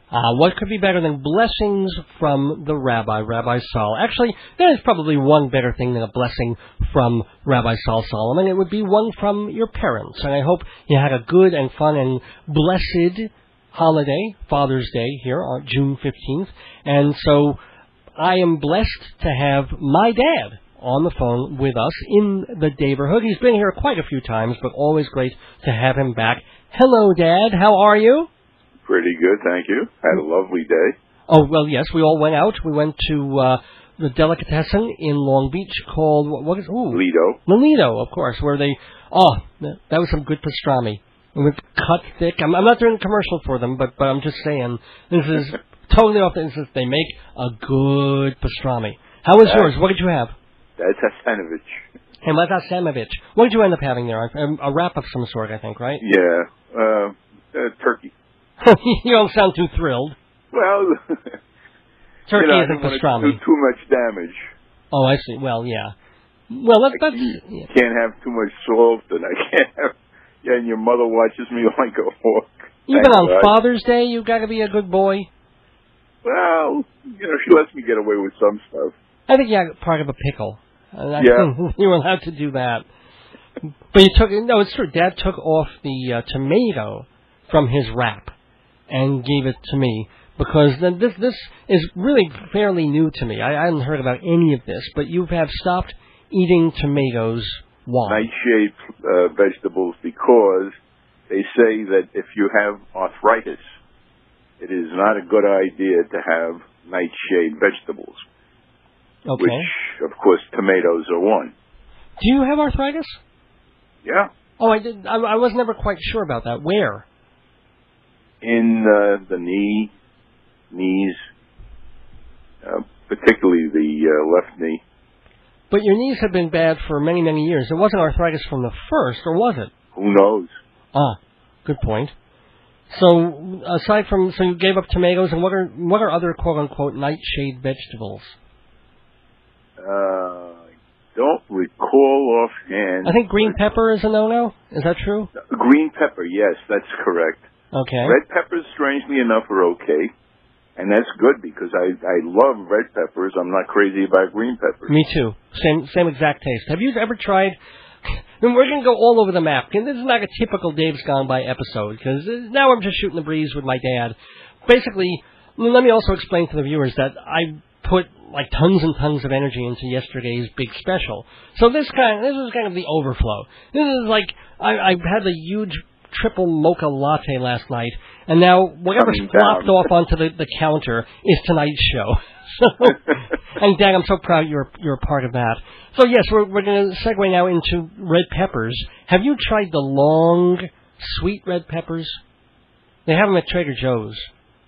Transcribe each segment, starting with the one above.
What could be better than blessings from the Rabbi, Rabbi Saul? Actually, there's probably one better thing than a blessing from Rabbi Saul Solomon. It would be one from your parents. And I hope you had a good and fun and blessed holiday, Father's Day, here on June 15th. And so I am blessed to have my dad on the phone with us in the neighborhood. He's been here quite a few times, but always great to have him back. Hello, Dad. How are you? Pretty good, thank you. Had a lovely day. Oh, well, yes, we all went out. We went to the delicatessen in Long Beach called, what is, Lido. Lido, of course, where they, that was some good pastrami. It was cut thick. I'm not doing a commercial for them, but I'm just saying, this is totally off the instance. They make a good pastrami. How was yours? What did you have? That's Hasanovich. Hey, Hasanovich. What did you end up having there? A wrap of some sort, I think, right? Yeah, turkey. You don't sound too thrilled. Well, turkey isn't pastrami. Do too much damage. Oh, I see. Well, yeah. Well, that's you can't have too much salt, and I can't have. Yeah, and your mother watches me like a hawk. Even on Father's Day, you got to be a good boy. Well, she lets me get away with some stuff. I think you're part of a pickle. Yeah, you were allowed to do that. But you took it's true. Dad took off the tomato from his wrap and gave it to me, because this is really fairly new to me. I hadn't heard about any of this, but you have stopped eating tomatoes. Why? Nightshade vegetables, because they say that if you have arthritis, it is not a good idea to have nightshade vegetables. Okay. Which, of course, tomatoes are one. Do you have arthritis? Yeah. Oh, I did. I was never quite sure about that. Where? In the knees, particularly the left knee. But your knees have been bad for many, many years. It wasn't arthritis from the first, or was it? Who knows? Good point. So, aside from, you gave up tomatoes, and what are other quote-unquote nightshade vegetables? I don't recall offhand. I think green pepper is a no-no. Is that true? Green pepper, yes, that's correct. Okay. Red peppers, strangely enough, are okay. And that's good, because I love red peppers. I'm not crazy about green peppers. Me too. Same exact taste. Have you ever tried... And we're going to go all over the map. This is not a typical Dave's Gone By episode, because now I'm just shooting the breeze with my dad. Basically, let me also explain to the viewers that I put like tons and tons of energy into yesterday's big special. So this is kind of the overflow. This is like, I had a huge triple mocha latte last night, and now whatever's flopped off onto the counter is tonight's show. So, and Dad, I'm so proud you're a part of that. So yes, we're going to segue now into red peppers. Have you tried the long, sweet red peppers? They have them at Trader Joe's.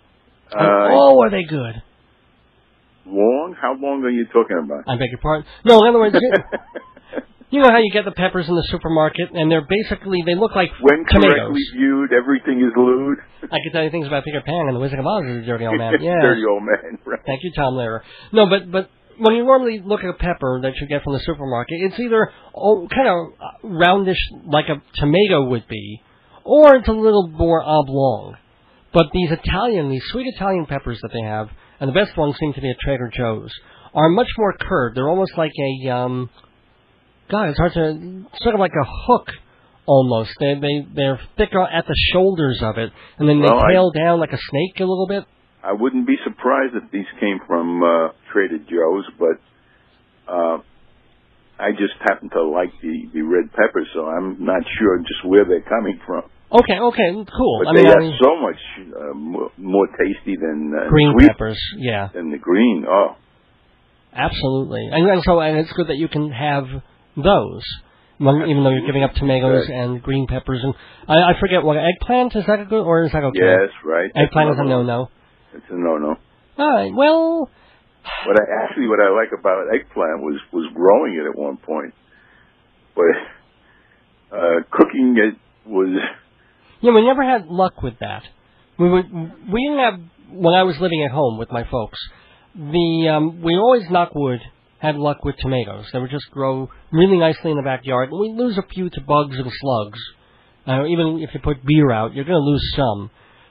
Are they good? Long? How long are you talking about? I beg your pardon? No, in other words, you know how you get the peppers in the supermarket, and they look like when tomatoes. Correctly viewed, everything is lewd. I can tell you things about Peter Pan and the Wizard of Oz is a dirty old man. Yeah. Dirty old man, right. Thank you, Tom Lehrer. No, but when you normally look at a pepper that you get from the supermarket, it's either kind of roundish like a tomato would be, or it's a little more oblong. But these sweet Italian peppers that they have, and the best ones seem to be at Trader Joe's, are much more curved. They're almost like a, it's hard to, sort of like a hook almost. They're thicker at the shoulders of it, and then they tail down like a snake a little bit. I wouldn't be surprised if these came from Trader Joe's, but I just happen to like the red peppers, so I'm not sure just where they're coming from. Okay, cool. But they are so much more tasty than green sweet peppers, yeah. Than the green. Oh, absolutely. And it's good that you can have those, even though you're giving up tomatoes and green peppers. And I forget what eggplant is that good or is that okay? Yes, right. Eggplant is a no-no. It's a no-no. All right. Well, what I like about eggplant was growing it at one point, but cooking it was. Yeah, we never had luck with that. We didn't have, when I was living at home with my folks, we always, knock wood, had luck with tomatoes. They would just grow really nicely in the backyard. And we'd lose a few to bugs and slugs. Even if you put beer out, you're going to lose some.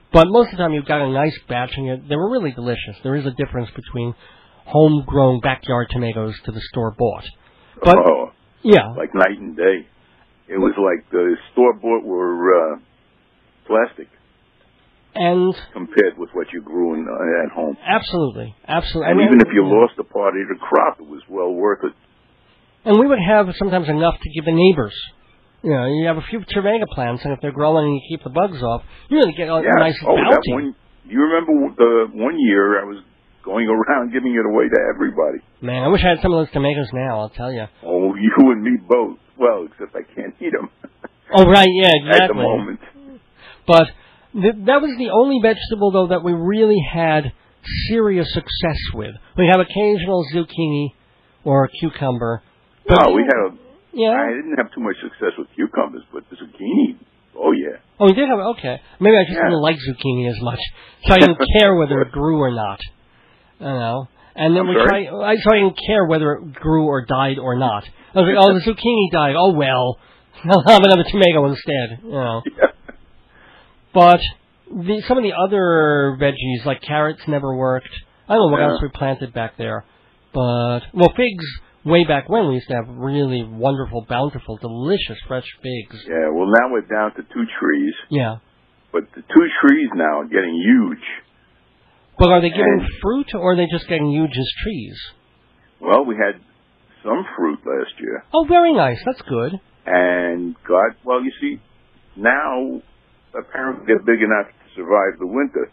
But most of the time you've got a nice batch, and they were really delicious. There is a difference between homegrown backyard tomatoes to the store-bought. But, yeah. Like night and day. It was like the store-bought were plastic. And compared with what you grew at home. Absolutely. Absolutely. And even if you lost a part of the crop, it was well worth it. And we would have sometimes enough to give the neighbors. You know, you have a few tomato plants, and if they're growing and you keep the bugs off, you really get a nice bounty. Do you remember the one year I was going around giving it away to everybody? Man, I wish I had some of those tomatoes now, I'll tell you. Oh, you and me both. Well, except I can't eat them. Oh, right, yeah, exactly. At the moment. But that was the only vegetable, though, that we really had serious success with. We have occasional zucchini or a cucumber. No, we had Yeah. I didn't have too much success with cucumbers, but the zucchini, oh yeah. Oh, you did have, okay. Maybe I just didn't like zucchini as much, so I didn't care whether it grew or not. I don't know. And then so I didn't care whether it grew or died or not. I was like, oh, the zucchini died. Oh, well. I'll have another tomato instead. You know. Yeah. But some of the other veggies, like carrots, never worked. I don't know what else we planted back there. But, well, figs, way back when, we used to have really wonderful, bountiful, delicious fresh figs. Yeah, well, now we're down to 2 trees. Yeah. But the 2 trees now are getting huge. But are they giving fruit, or are they just getting huge as trees? Well, we had some fruit last year. Oh, very nice. That's good. And well, you see, now apparently they're big enough to survive the winter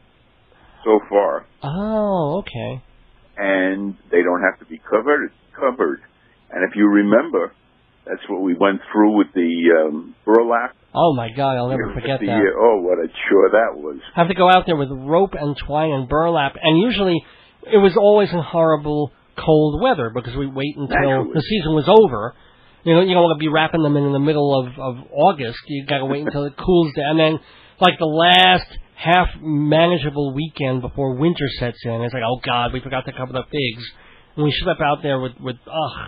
so far. Oh, okay. And they don't have to be covered. And if you remember, that's what we went through with the burlap. Oh, my God, I'll never forget that. Oh, what a chore that was. Have to go out there with rope and twine and burlap. And usually it was always in horrible cold weather because we wait until the season was over. You know, you don't want to be wrapping them in the middle of August. You got to wait until it cools down. And then, like, the last half manageable weekend before winter sets in, it's like, oh, God, we forgot to cover the figs. And we schlep out there with what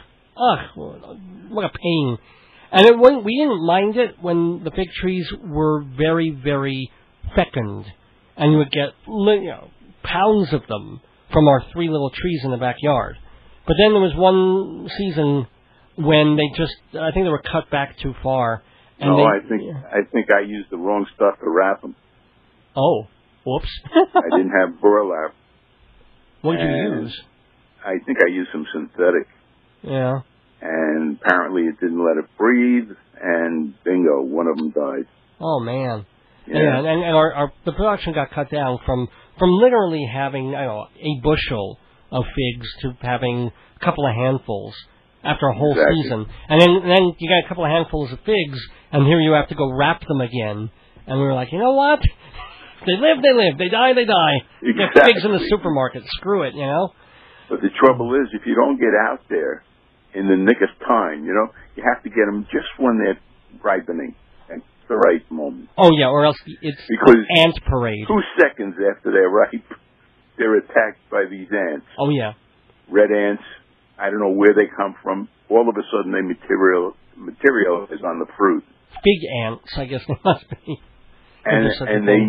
a pain. And we didn't mind it when the fig trees were very, very fecund. And you would get pounds of them from our 3 little trees in the backyard. But then there was one season when I think they were cut back too far. And I think I used the wrong stuff to wrap them. Oh, whoops. I didn't have burlap. What did you use? I think I used some synthetic. Yeah. And apparently it didn't let it breathe, and bingo, one of them died. Oh, man. Yeah. And the production got cut down from literally having, a bushel of figs to having a couple of handfuls after a whole season. And then you got a couple of handfuls of figs, and here you have to go wrap them again. And we were like, you know what? They live, they live. They die, they die. Exactly. Get figs in the supermarket. Screw it, But the trouble is, if you don't get out there in the nick of time, you have to get them just when they're ripening at the right moment. Oh, yeah, or else it's ant parade. 2 seconds after they're ripe, they're attacked by these ants. Oh, yeah. Red ants, I don't know where they come from. All of a sudden, they materialize on the fruit. Big ants, I guess they must be. And they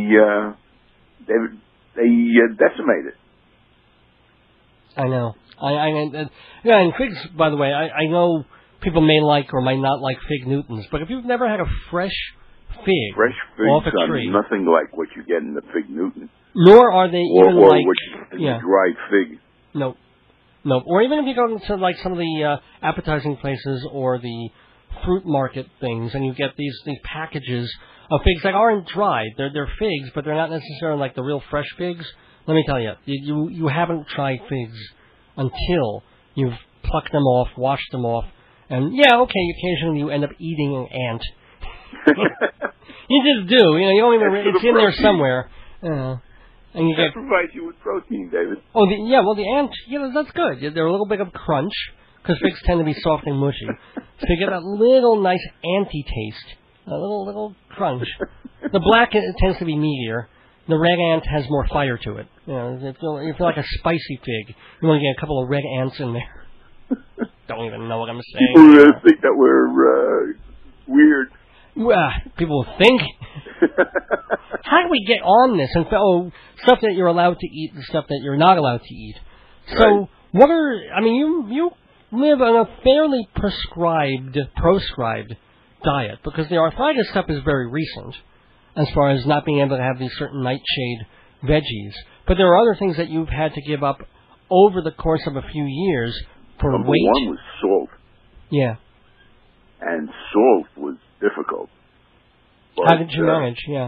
decimate it. I know. And figs, by the way, I know people may like or might not like fig Newtons, but if you've never had a fresh fig off a tree, nothing like what you get in the fig Newton. Nor are they even or like what you get in the dried fig. No. Or even if you go to like some of the appetizing places or the fruit market things, and you get these packages of figs that aren't dried. They're figs, but they're not necessarily like the real fresh figs. Let me tell you, you haven't tried figs until you've plucked them off, washed them off, and occasionally you end up eating an ant. You just do. You don't even. It's in there somewhere. And you that provides you with protein, David. Oh, the ant. That's good. They're a little bit of crunch because figs tend to be soft and mushy, so you get that little nice anty taste, a little crunch. The black tends to be meatier. The red ant has more fire to it. You feel like a spicy fig. You want to get a couple of red ants in there. Don't even know what I'm saying. People think that we're weird. Well, people think. How do we get on this? And stuff that you're allowed to eat and stuff that you're not allowed to eat. So, right. you live on a fairly proscribed diet, because the arthritis stuff is very recent, as far as not being able to have these certain nightshade veggies. But there are other things that you've had to give up over the course of a few years for Number weight. one was salt. Yeah. And salt was difficult. But, how did you manage? Yeah.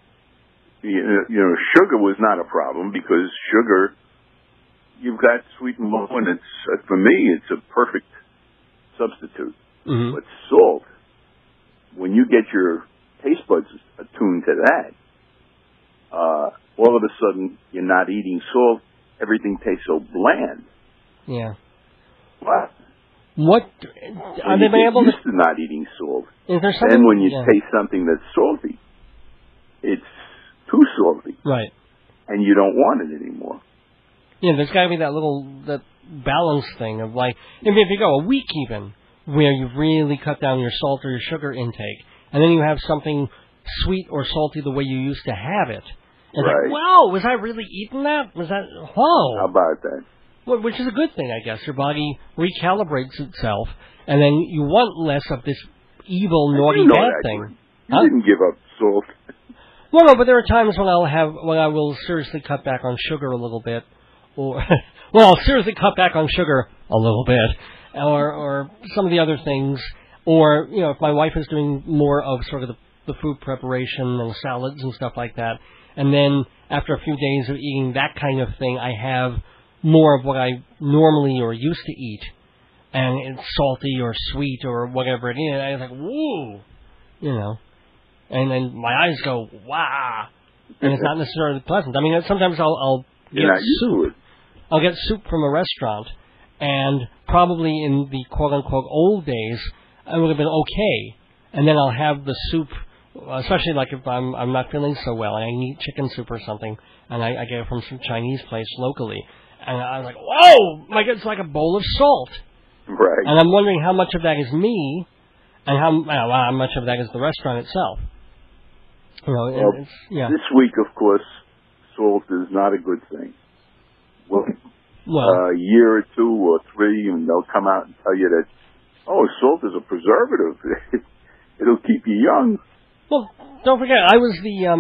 Sugar was not a problem, because sugar, you've got sweet and low, and it's, for me, it's a perfect substitute. Mm-hmm. But salt, when you get your taste buds attuned to that, all of a sudden you're not eating salt. Everything tastes so bland. Yeah. What? Are they able used to not eating salt? Is there something? Then when you taste something that's salty, it's too salty. Right. And you don't want it anymore. Yeah, there's got to be that balance thing of, like, if you go a week even, where you've really cut down your salt or your sugar intake, and then you have something sweet or salty the way you used to have it. And right. It's like, wow, was I really eating that? Was that, whoa. How about that? Well, which is a good thing, I guess. Your body recalibrates itself, and then you want less of this evil, naughty, bad thing. You didn't give up salt. Well, no, but there are times when I will seriously cut back on sugar a little bit, or I'll seriously cut back on sugar a little bit, or some of the other things, or if my wife is doing more of sort of the food preparation and salads and stuff like that, and then after a few days of eating that kind of thing, I have more of what I normally or used to eat, and it's salty or sweet or whatever it is. I was like, woo, and then my eyes go, wow, and it's not necessarily pleasant. I mean, sometimes I'll get soup. I'll get soup from a restaurant, and probably in the quote-unquote old days, it would have been okay. And then I'll have the soup, especially like if I'm not feeling so well and I need chicken soup or something, and I get it from some Chinese place locally. And I was like, whoa, it's like a bowl of salt. Right. And I'm wondering how much of that is me, and how much of that is the restaurant itself. This week, of course, salt is not a good thing. Well, a year or 2 or 3, and they'll come out and tell you that, salt is a preservative. It'll keep you young. Well, don't forget, I was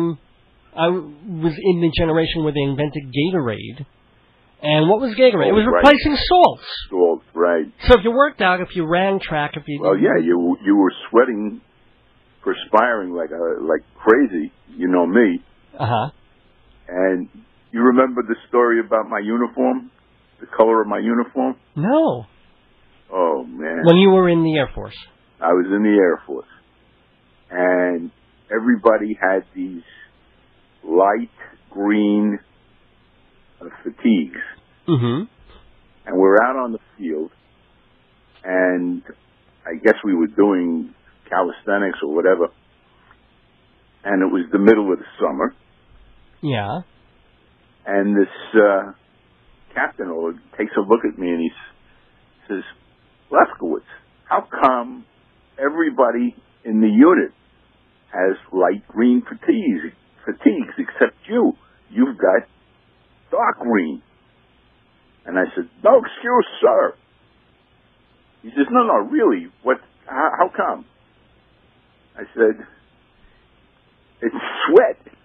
in the generation where they invented Gatorade. And what was Gatorade? It was replacing salts. Salt, right. So if you worked out, if you ran track, if you... Well, yeah, you were sweating, perspiring like crazy. You know me. Uh-huh. And you remember the story about my uniform? The color of my uniform? No. Oh, man. When you were in the Air Force? I was in the Air Force. And everybody had these light green fatigues. Mm-hmm. And we're out on the field, and I guess we were doing calisthenics or whatever, and it was the middle of the summer. Yeah. And this captain takes a look at me and he says, Lefkowitz, how come everybody in the unit has light green fatigues except you? You've got dark green. And I said, no excuse, sir. He says, no, really, how come? I said, it's sweat.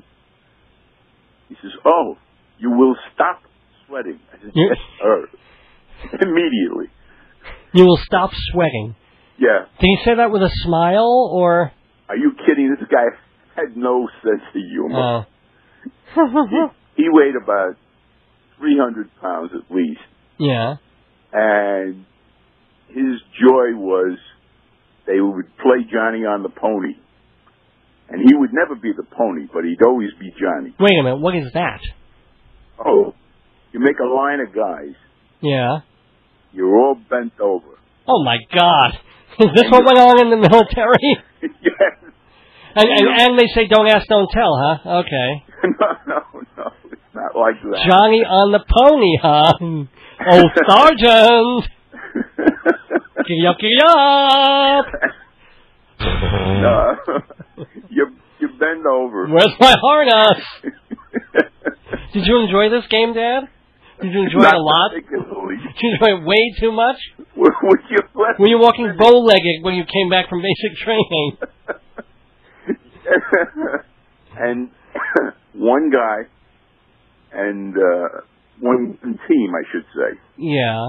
He says, you will stop sweating. I said, yes, sir. Immediately. You will stop sweating. Yeah. Did he say that with a smile, or? Are you kidding? This guy had no sense of humor. He weighed about 300 pounds at least. Yeah. And his joy was they would play Johnny on the pony. And he would never be the pony, but he'd always be Johnny. Wait a minute, what is that? You make a line of guys. Yeah. You're all bent over. Oh, my God. Is this what went on in the military? Yes. And they say, don't ask, don't tell, huh? Okay. No. It's not like that. Johnny on the pony, huh? Oh, Sergeant! Giddy up! You're bend over. Where's my harness? Did you enjoy this game, Dad? Did you enjoy it a lot? Particularly. Did you enjoy it way too much? Were you walking bow-legged when you came back from basic training? And one guy and one team, I should say. Yeah.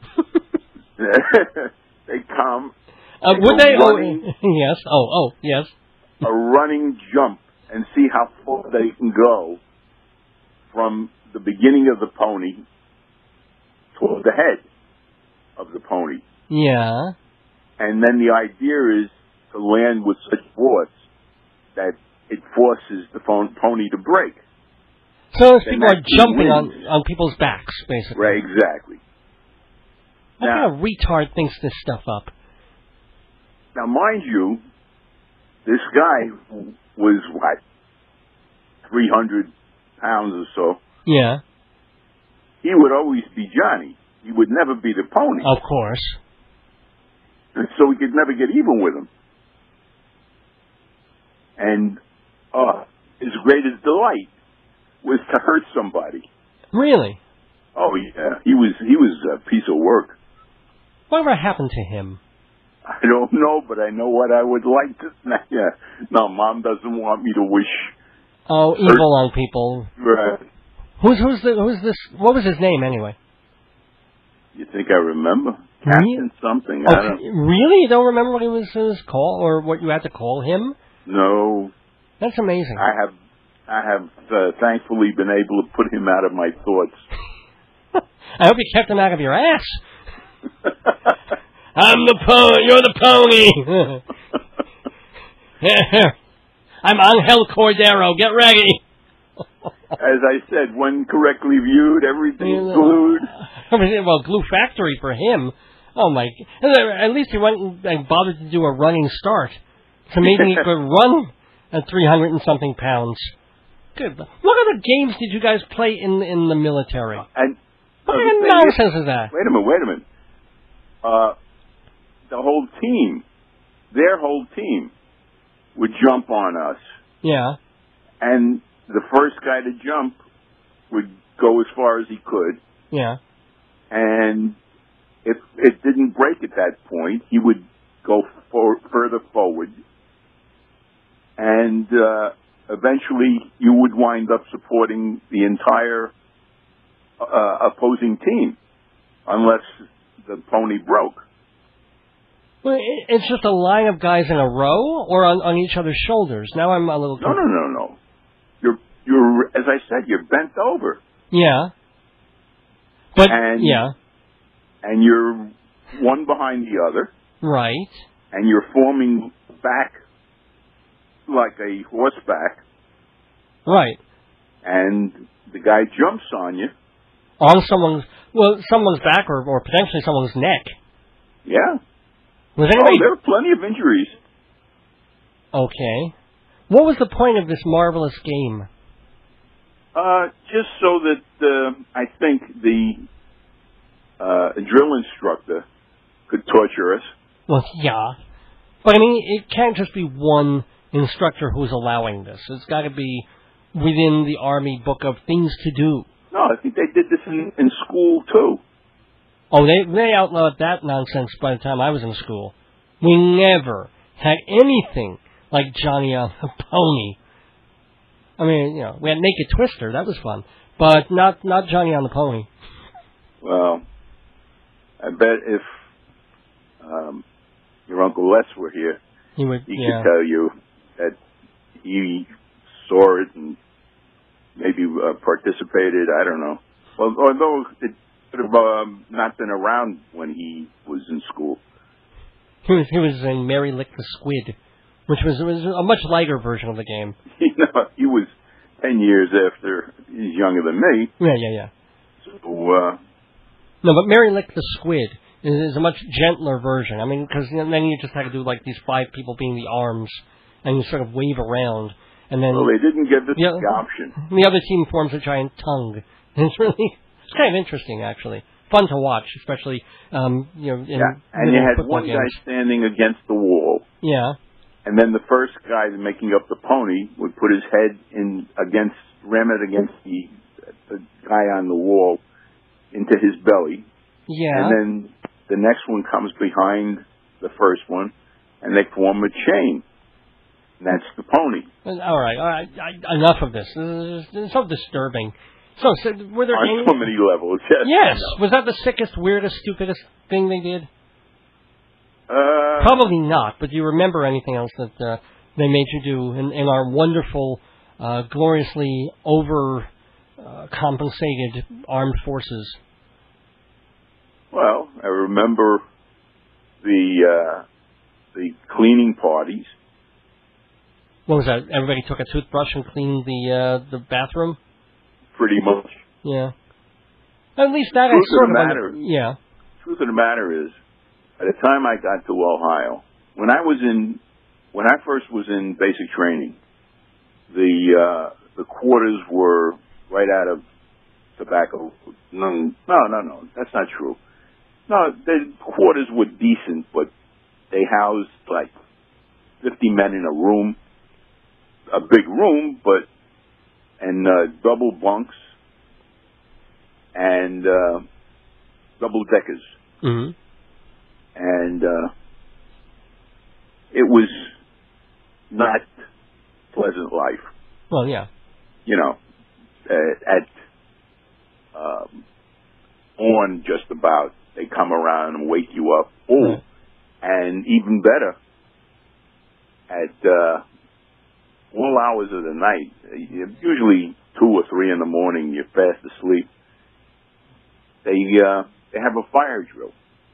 They come. Would they? Yes. Oh, yes. A running jump and see how far they can go from the beginning of the pony toward the head of the pony. Yeah. And then the idea is to land with such force that it forces the pony to break. So people are jumping on people's backs, basically. Right, exactly. What kind of retard thinks this stuff up? Now, mind you, this guy was, 300 pounds or so. Yeah. He would always be Johnny. He would never be the pony. Of course. And so we could never get even with him. And his greatest delight was to hurt somebody. Really? Oh, yeah. He was a piece of work. Whatever happened to him? I don't know, but I know what I would like to. Yeah. No, Mom doesn't want me to wish. Oh, evil on people. Right. Who's this? What was his name anyway? You think I remember? Captain something? I don't. Really? You don't remember what he was his call or what you had to call him? No. That's amazing. I have thankfully been able to put him out of my thoughts. I hope you kept him out of your ass. I'm the pony. You're the pony. I'm Angel Cordero. Get ready. As I said, when correctly viewed, everything's glued. Well, glue factory for him. Oh my! At least he went and bothered to do a running start. So maybe he could run at 300 and something pounds. Good. What other games did you guys play in the military? And what kind of nonsense is that? Wait a minute. The whole team, their whole team, would jump on us. Yeah. And the first guy to jump would go as far as he could. Yeah. And if it didn't break at that point, he would go further forward. And eventually you would wind up supporting the entire opposing team, unless the pony broke. Well, it's just a line of guys in a row, or on each other's shoulders. Now I'm a little. No. You're as I said, you're bent over. Yeah. But yeah. And you're one behind the other. Right. And you're forming back like a horseback. Right. And the guy jumps on you. On someone's back or potentially someone's neck. Yeah. Was anybody... there were plenty of injuries. Okay. What was the point of this marvelous game? Just so that I think the drill instructor could torture us. Well, yeah. But I mean, it can't just be one instructor who's allowing this. It's got to be within the Army book of things to do. No, I think they did this in school, too. Oh, they outlawed that nonsense by the time I was in school. We never had anything like Johnny on the Pony. I mean, we had Naked Twister. That was fun. But not Johnny on the Pony. Well, I bet if your Uncle Les were here, he could tell you that he saw it and maybe participated. I don't know. Well, although it could have not been around when he was in school. He was in Mary Lick the Squid, which was a much lighter version of the game. He was 10 years after. He's younger than me. Yeah. So, no, but Mary Lick the Squid is a much gentler version. I mean, because then you just had to do like these 5 people being the arms, and you sort of wave around, and then. Well, they didn't give us the option. The other team forms a giant tongue. It's kind of interesting, actually. Fun to watch, especially and you had one guy standing against the wall. Yeah. And then the first guy making up the pony would put his head ram it against the guy on the wall into his belly. Yeah. And then the next one comes behind the first one, and they form a chain. And that's the pony. All right. Enough of this. It's so disturbing. So were there on so many levels? Yes. Yes. Was that the sickest, weirdest, stupidest thing they did? Probably not. But do you remember anything else that they made you do in our wonderful, gloriously compensated armed forces? Well, I remember the cleaning parties. What was that? Everybody took a toothbrush and cleaned the bathroom? Pretty much. Yeah. At least that Truth I sort of the of matter. Yeah. Truth of the matter is, by the time I got to Ohio, when I first was in basic training, the quarters were right out of tobacco. No, that's not true. No, the quarters were decent, but they housed like 50 men in a room, a big room, and double bunks and double deckers. Mm-hmm. And it was not pleasant life. Well, yeah. You know, at on just about, they come around and wake you up. Oh, and even better, at all hours of the night, usually 2 or 3 in the morning, you're fast asleep. They have a fire drill.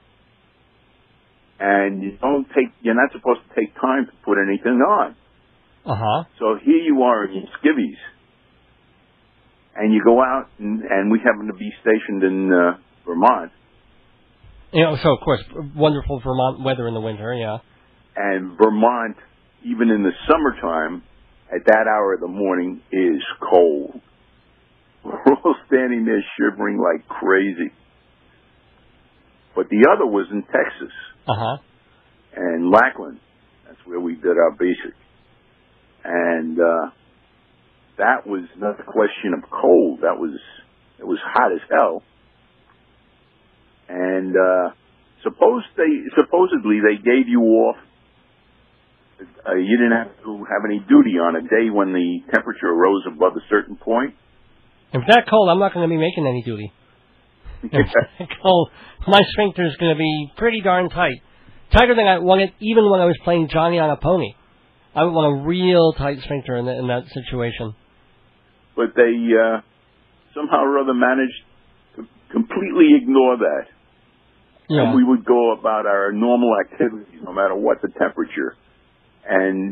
And you're not supposed to take time to put anything on. Uh-huh. So here you are in your skivvies, and you go out, and we happen to be stationed in Vermont. So, of course, wonderful Vermont weather in the winter, yeah. And Vermont, even in the summertime, at that hour of the morning, is cold. We're all standing there shivering like crazy. But the other was in Texas. Uh-huh. And Lackland. That's where we did our basic. And that was not a question of cold. It was hot as hell. And supposedly they gave you off. You didn't have to have any duty on a day when the temperature rose above a certain point. If it's that cold, I'm not going to be making any duty. If it's that cold, my sphincter is going to be pretty darn tight. Tighter than I wanted even when I was playing Johnny on a Pony. I would want a real tight sphincter in that situation. But they somehow or other managed to completely ignore that. Yeah. And we would go about our normal activities no matter what the temperature. And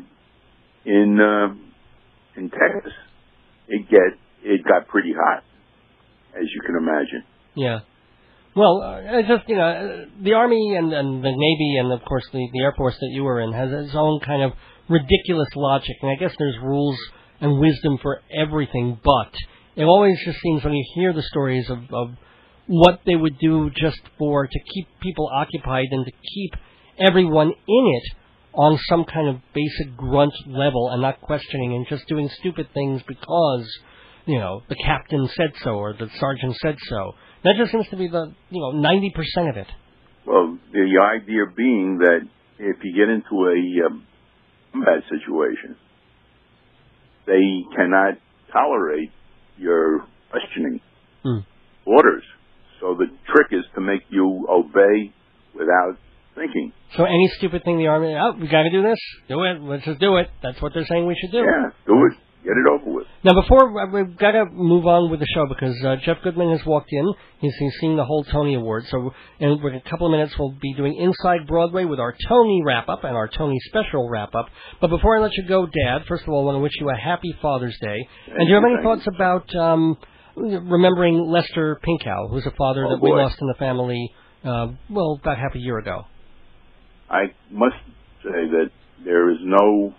in Texas, it got pretty hot, as you can imagine. Yeah. Well, it's just, the Army and the Navy and, of course, the Air Force that you were in has its own kind of ridiculous logic. And I guess there's rules and wisdom for everything, but it always just seems when you hear the stories of what they would do just to keep people occupied and to keep everyone in it on some kind of basic grunt level and not questioning and just doing stupid things because, the captain said so or the sergeant said so. That just seems to be the, 90% of it. Well, the idea being that if you get into a combat situation, they cannot tolerate your questioning orders. So the trick is to make you obey without thinking. So any stupid thing the Army, we got to do this? Do it. Let's just do it. That's what they're saying we should do. Yeah, do it. Get it over with. Now, before, we've got to move on with the show because Jeff Goodman has walked in. He's seen the whole Tony Award. So in a couple of minutes, we'll be doing Inside Broadway with our Tony wrap-up and our Tony special wrap-up. But before I let you go, Dad, first of all, I want to wish you a happy Father's Day. And do you have any thoughts about remembering Lester Pinkow, who's a father that we lost in the family, about half a year ago? I must say that there is no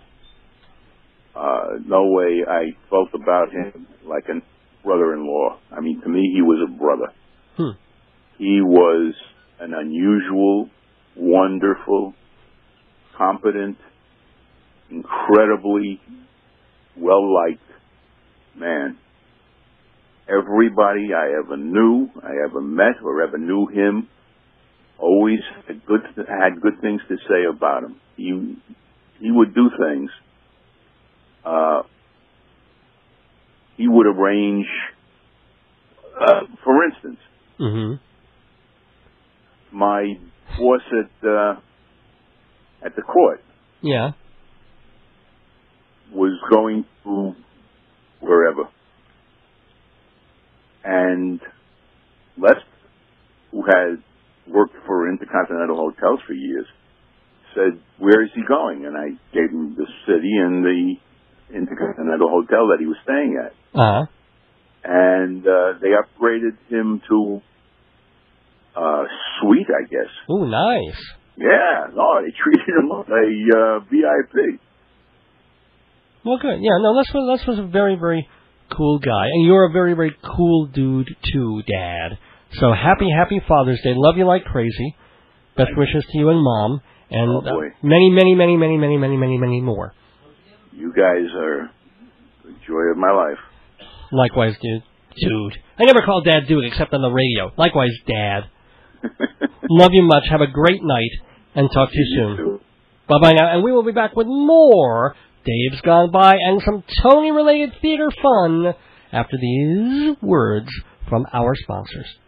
way I felt about him like a brother-in-law. I mean, to me, he was a brother. He was an unusual, wonderful, competent, incredibly well-liked man. Everybody I ever knew, I ever met, or ever knew him, always had good things to say about him. He would do things. He would arrange, for instance, my boss at the court. Yeah. Was going to wherever. And Les, who had worked for Intercontinental Hotels for years, said, "Where is he going?" And I gave him the city and the Intercontinental Hotel that he was staying at. Uh-huh. And they upgraded him to suite, I guess. Oh, nice. Yeah, no, they treated him like a VIP. Well, good. Yeah, no, Les was a very, very cool guy. And you're a very, very cool dude, too, Dad. So happy Father's Day. Love you like crazy. Best wishes to you and Mom. And many, many, many, many, many, many, many, many more. You guys are the joy of my life. Likewise, dude. I never call Dad dude except on the radio. Likewise, Dad. Love you much. Have a great night. And talk to you soon. Bye-bye now. And we will be back with more Dave's Gone By and some Tony-related theater fun after these words from our sponsors.